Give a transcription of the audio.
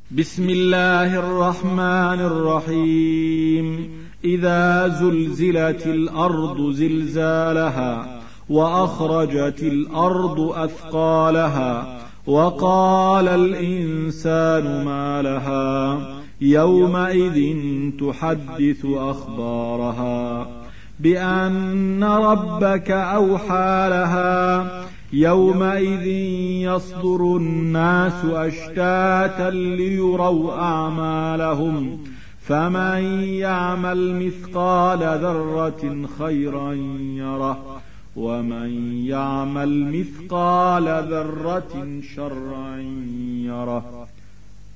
بسم الله الرحمن الرحيم. إذا زلزلت الأرض زلزالها وأخرجت الأرض أثقالها وقال الإنسان ما لها يومئذ تحدث أخبارها بأن ربك أوحى لها يومئذ يصدر الناس أشتاتا ليروا أعمالهم فمن يعمل مثقال ذرة خيرا يره ومن يعمل مثقال ذرة شرا يره.